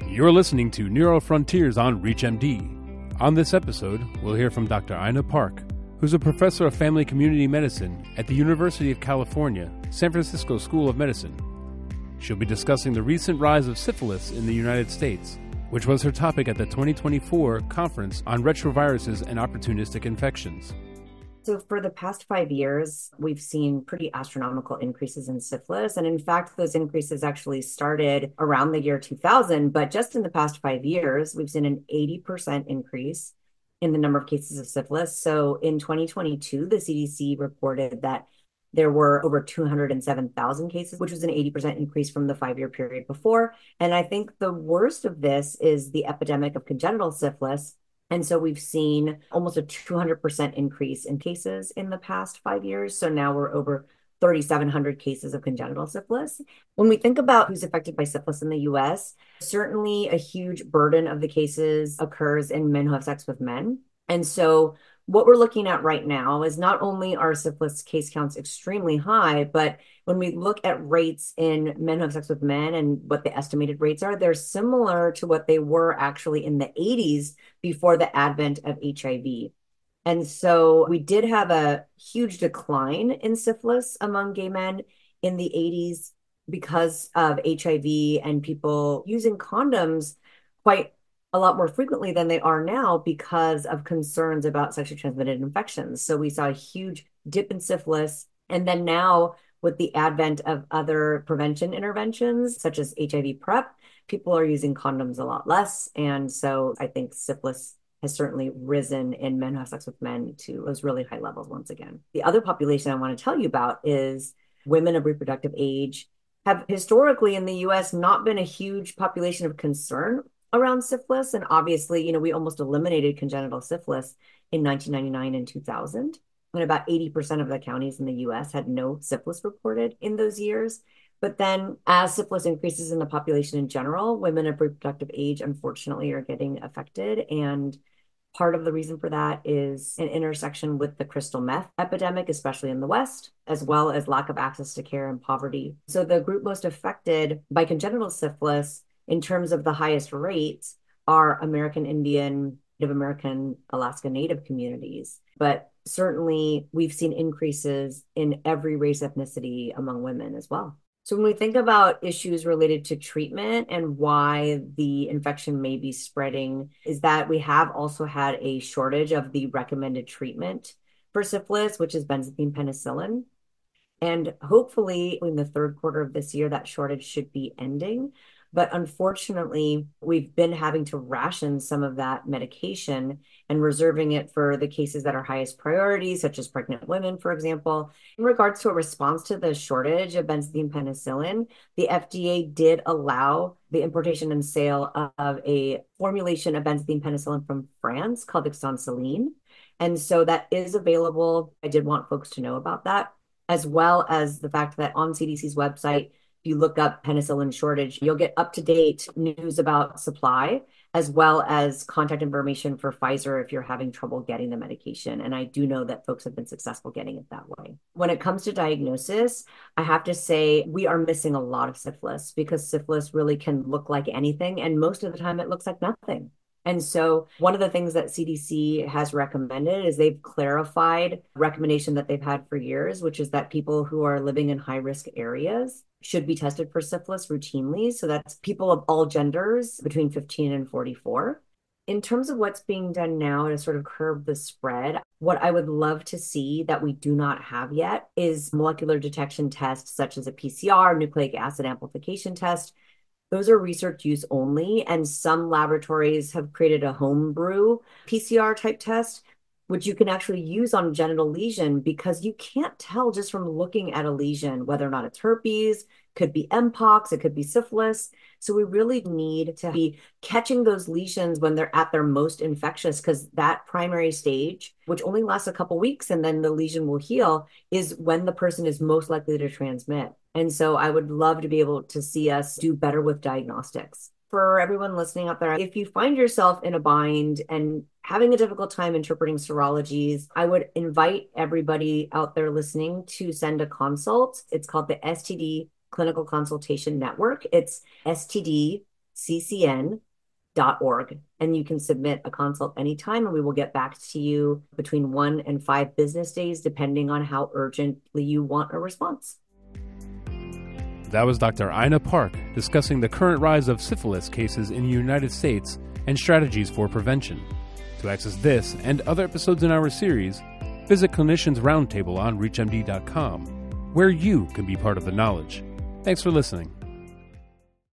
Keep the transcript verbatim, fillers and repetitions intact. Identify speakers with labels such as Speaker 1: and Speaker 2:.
Speaker 1: You're listening to Neuro Frontiers on ReachMD. On this episode, we'll hear from Doctor Ina Park, who's a professor of family community medicine at the University of California, San Francisco School of Medicine. She'll be discussing the recent rise of syphilis in the United States, which was her topic at the twenty twenty-four Conference on Retroviruses and Opportunistic Infections.
Speaker 2: So for the past five years, we've seen pretty astronomical increases in syphilis. And in fact, those increases actually started around the year two thousand. But just in the past five years, we've seen an eighty percent increase in the number of cases of syphilis. So in twenty twenty-two, the C D C reported that there were over two hundred seven thousand cases, which was an eighty percent increase from the five-year period before. And I think the worst of this is the epidemic of congenital syphilis. And so we've seen almost a two hundred percent increase in cases in the past five years. So now we're over three thousand seven hundred cases of congenital syphilis. When we think about who's affected by syphilis in the U S, certainly a huge burden of the cases occurs in men who have sex with men. And so what we're looking at right now is not only are syphilis case counts extremely high, but when we look at rates in men who have sex with men and what the estimated rates are, they're similar to what they were actually in the eighties before the advent of H I V. And so we did have a huge decline in syphilis among gay men in the eighties because of H I V and people using condoms quite a lot more frequently than they are now because of concerns about sexually transmitted infections. So we saw a huge dip in syphilis. And then now with the advent of other prevention interventions, such as H I V PrEP, people are using condoms a lot less. And so I think syphilis has certainly risen in men who have sex with men to those really high levels once again. The other population I want to tell you about is women of reproductive age have historically in the U S not been a huge population of concern around syphilis. And obviously, you know, we almost eliminated congenital syphilis in nineteen ninety-nine and two thousand. And about eighty percent of the counties in the U S had no syphilis reported in those years. But then as syphilis increases in the population in general, women of reproductive age, unfortunately, are getting affected. And part of the reason for that is an intersection with the crystal meth epidemic, especially in the West, as well as lack of access to care and poverty. So the group most affected by congenital syphilis in terms of the highest rates are American Indian, Native American, Alaska Native communities. But certainly we've seen increases in every race ethnicity among women as well. So when we think about issues related to treatment and why the infection may be spreading, is that we have also had a shortage of the recommended treatment for syphilis, which is benzathine penicillin. And hopefully in the third quarter of this year, that shortage should be ending. But unfortunately, we've been having to ration some of that medication and reserving it for the cases that are highest priority, such as pregnant women, for example. In regards to a response to the shortage of benzathine penicillin, the F D A did allow the importation and sale of a formulation of benzathine penicillin from France called Extonceline. And so that is available. I did want folks to know about that, as well as the fact that on C D C's website, if you look up penicillin shortage, you'll get up-to-date news about supply, as well as contact information for Pfizer if you're having trouble getting the medication. And I do know that folks have been successful getting it that way. When it comes to diagnosis, I have to say we are missing a lot of syphilis because syphilis really can look like anything. And most of the time it looks like nothing. And so one of the things that C D C has recommended is they've clarified a recommendation that they've had for years, which is that people who are living in high-risk areas should be tested for syphilis routinely. So that's people of all genders between fifteen and forty-four. In terms of what's being done now to sort of curb the spread, what I would love to see that we do not have yet is molecular detection tests such as a P C R, nucleic acid amplification test. Those are research use only, and some laboratories have created a homebrew P C R type test, which you can actually use on genital lesion because you can't tell just from looking at a lesion whether or not it's herpes, could be mpox, it could be syphilis. So we really need to be catching those lesions when they're at their most infectious, because that primary stage, which only lasts a couple weeks and then the lesion will heal, is when the person is most likely to transmit. And so I would love to be able to see us do better with diagnostics. For everyone listening out there, if you find yourself in a bind and having a difficult time interpreting serologies, I would invite everybody out there listening to send a consult. It's called the S T D Clinical Consultation Network. It's S T D c c n dot org. And you can submit a consult anytime, and we will get back to you between one and five business days, depending on how urgently you want a response.
Speaker 1: That was Doctor Ina Park discussing the current rise of syphilis cases in the United States and strategies for prevention. To access this and other episodes in our series, visit Clinicians Roundtable on reach m d dot com, where you can be part of the knowledge. Thanks for listening.